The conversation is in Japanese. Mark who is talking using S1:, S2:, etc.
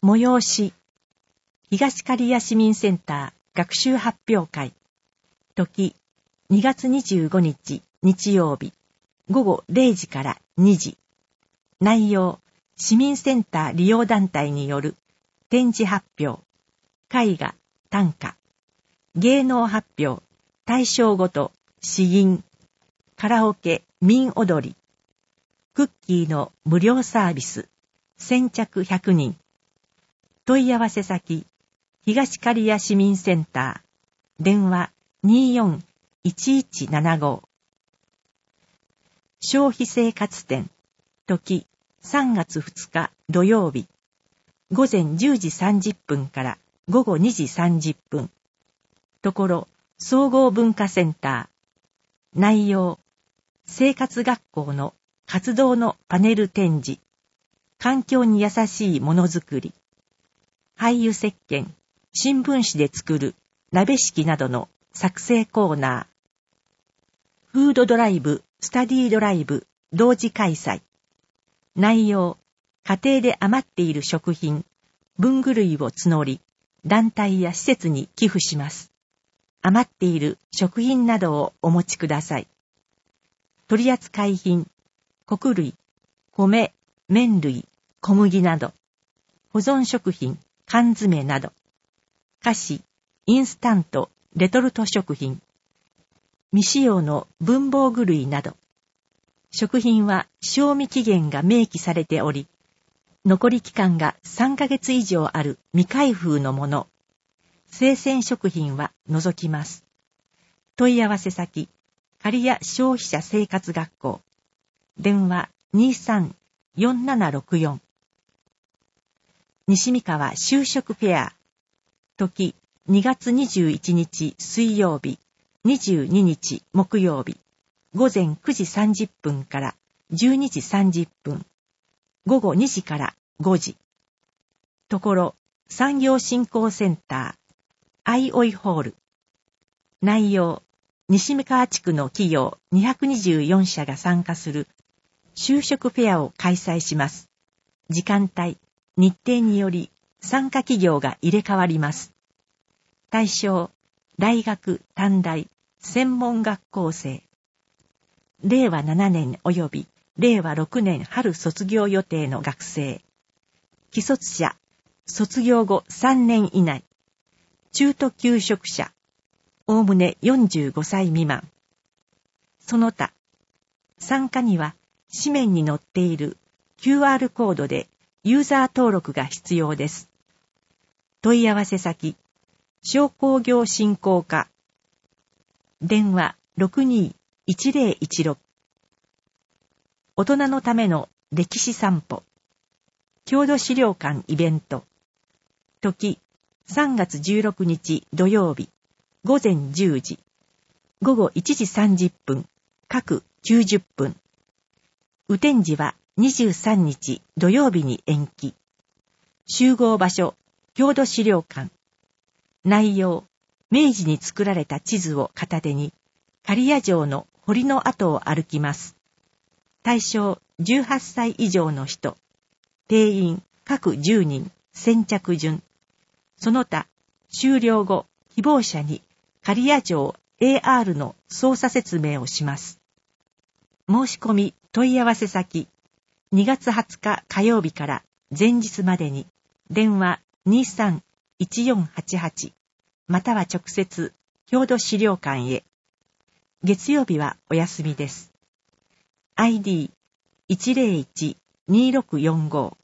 S1: 催し、東刈谷市民センター学習発表会。時、2月25日日曜日、午後0時から2時。内容、市民センター利用団体による展示発表、絵画、短歌、芸能発表、対象ごと、詩吟、カラオケ、民踊り、クッキーの無料サービス、先着100人。問い合わせ先、東刈谷市民センター、電話24-1175。消費生活展、時3月2日土曜日、午前10時30分から午後2時30分。ところ、総合文化センター。内容、生活学校の活動のパネル展示、環境に優しいものづくり、廃油石鹸、新聞紙で作る鍋敷などの作成コーナー、フードドライブ、スタディドライブ、同時開催。内容、家庭で余っている食品、文具類を募り、団体や施設に寄付します。余っている食品などをお持ちください。取扱品、穀類、米、麺類、小麦など、保存食品、缶詰など、菓子、インスタント、レトルト食品、未使用の文房具類など、食品は賞味期限が明記されており、残り期間が3ヶ月以上ある未開封のもの、生鮮食品は除きます。問い合わせ先、刈谷消費者生活学校、電話23-4764。西三河就職フェア。時、2月21日水曜日、22日木曜日、午前9時30分から12時30分、午後2時から5時。ところ、産業振興センター、アイオイホール。内容、西三河地区の企業224社が参加する就職フェアを開催します。時間帯、日程により参加企業が入れ替わります。対象、大学、短大、専門学校生。令和7年及び令和6年春卒業予定の学生。既卒者、卒業後3年以内。中途休職者、おおむね45歳未満。その他、参加には紙面に載っている QR コードでユーザー登録が必要です。問い合わせ先、商工業振興課。電話62-1016。大人のための歴史散歩。郷土資料館イベント。時、3月16日土曜日、午前10時。午後1時30分、各90分。雨天時は23日土曜日に延期。集合場所、郷土資料館。内容、明治に作られた地図を片手に、刈谷城の堀の跡を歩きます。対象、18歳以上の人。定員、各10人、先着順。その他、終了後、希望者に、刈谷城 AR の操作説明をします。申し込み、問い合わせ先、2月20日火曜日から前日までに、電話23-1488、または直接、郷土資料館へ。月曜日はお休みです。ID101-2645